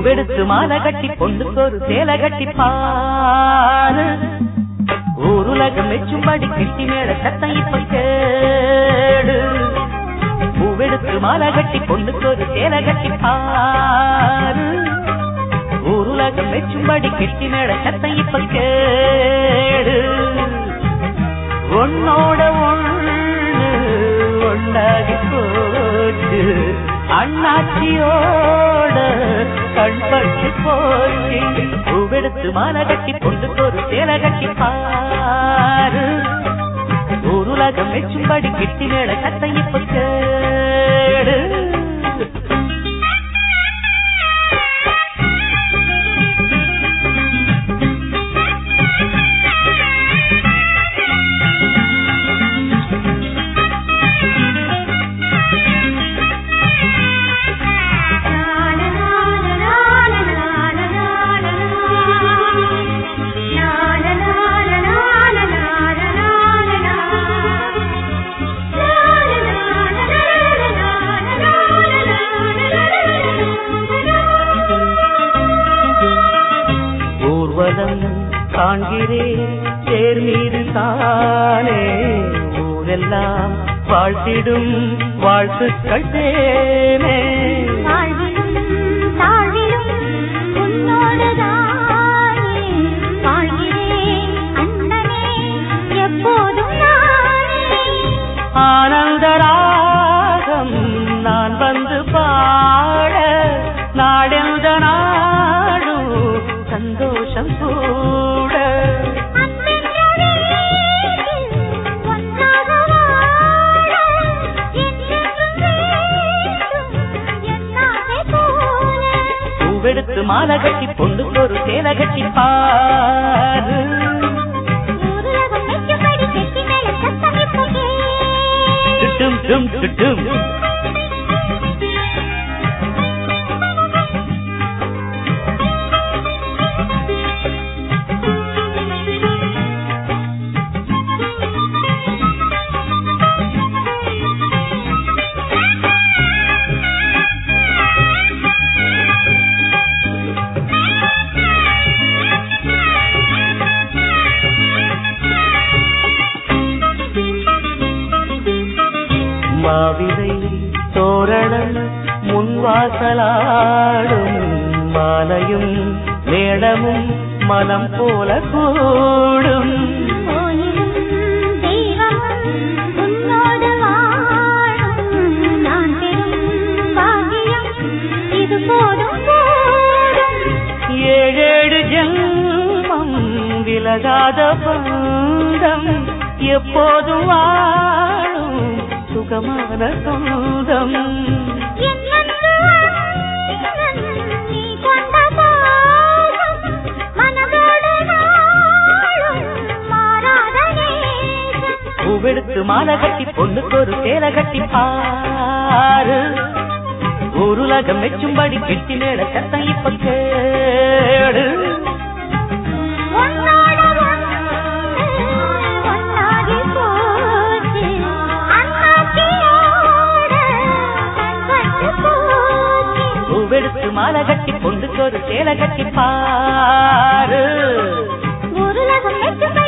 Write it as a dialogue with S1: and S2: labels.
S1: பூவெடுத்து மாலை கட்டி பொண்ணுக்கு ஒரு சேலை கட்டி பாரு. ஊருலகம் மெச்சும்படி கிட்டி மேல சத்தம் இப்ப கேடு. பூவெடுத்து மாலை கட்டி பொண்ணுக்கு ஒரு சேலை கட்டி பாரு. ஊருலகம் மெச்சும்படி கிட்டி மேல சத்தம் இப்ப கேடு. உன்னோட ஒண்ணு ஒன்னாகி போச்சு, அண்ணாச்சியோட கண்பட்டு போச்சு. பூவெடுத்து மாலை கட்டி பொண்ணுக்கு ஒரு சேலை கட்டி பாரு. ஊருலகம் மெச்சும்படி கிட்டி மேல சத்தம் இப்ப கேடு. காண்கிறேன் தேர் மீது தானே ஊரெல்லாம் வாழ்த்திடும் வாழ்த்துக்கள் தேனே. ஆனந்த ராகம் நான் வந்து பாட நாடெந்த நாடும் சந்தோஷம் கூட. பூவெடுத்து மாலை கட்டி பொண்ணுக்கு ஒரு சேலை கட்டி பாரு. டும் டும் டும். மாவிதை தோரணம் முன்வாசலாடும் மாலையும் மேளமும் மனம் போல கூடும். ஏழேழு ஜென்மம் விலகாத பந்தம் எப்போதும் வாழும் சுகமான சொந்தம். பூவெடுத்து மாலை கட்டி பொண்ணுக்கு ஒரு சேலை கட்டி பாரு. ஊருலகம் மெச்சும்படி கெட்டி மேல சத்தம் இப்ப கேடு. பூவெடுத்து மாலை கட்டி பொண்ணுக்கு ஒரு சேலை கட்டி பாரு. ஊருலகம் மெச்சும்படி